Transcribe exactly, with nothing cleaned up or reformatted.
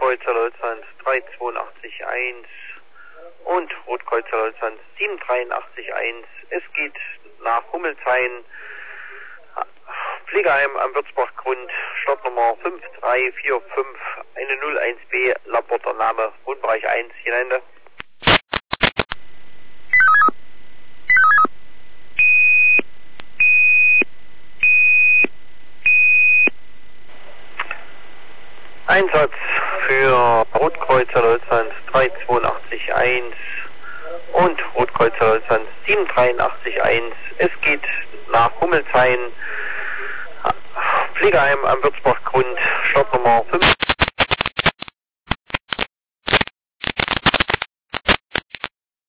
Rotkreuzer Deutschland drei zwei acht eins und Rotkreuzer Deutschland sieben drei acht eins. Es geht nach Hummelshain, Pflegeheim am Würzbachgrund, Startnummer fünf drei vier fünf, eine null eins B, Laporter Name, Wohnbereich eins, Gelände. Einsatz für Rotkreuzer Deutschland drei zwei acht eins und Rotkreuzer Deutschland sieben drei acht eins. Es geht nach Hummelshain, Pflegeheim am Würzbachgrund, Startnummer fünf.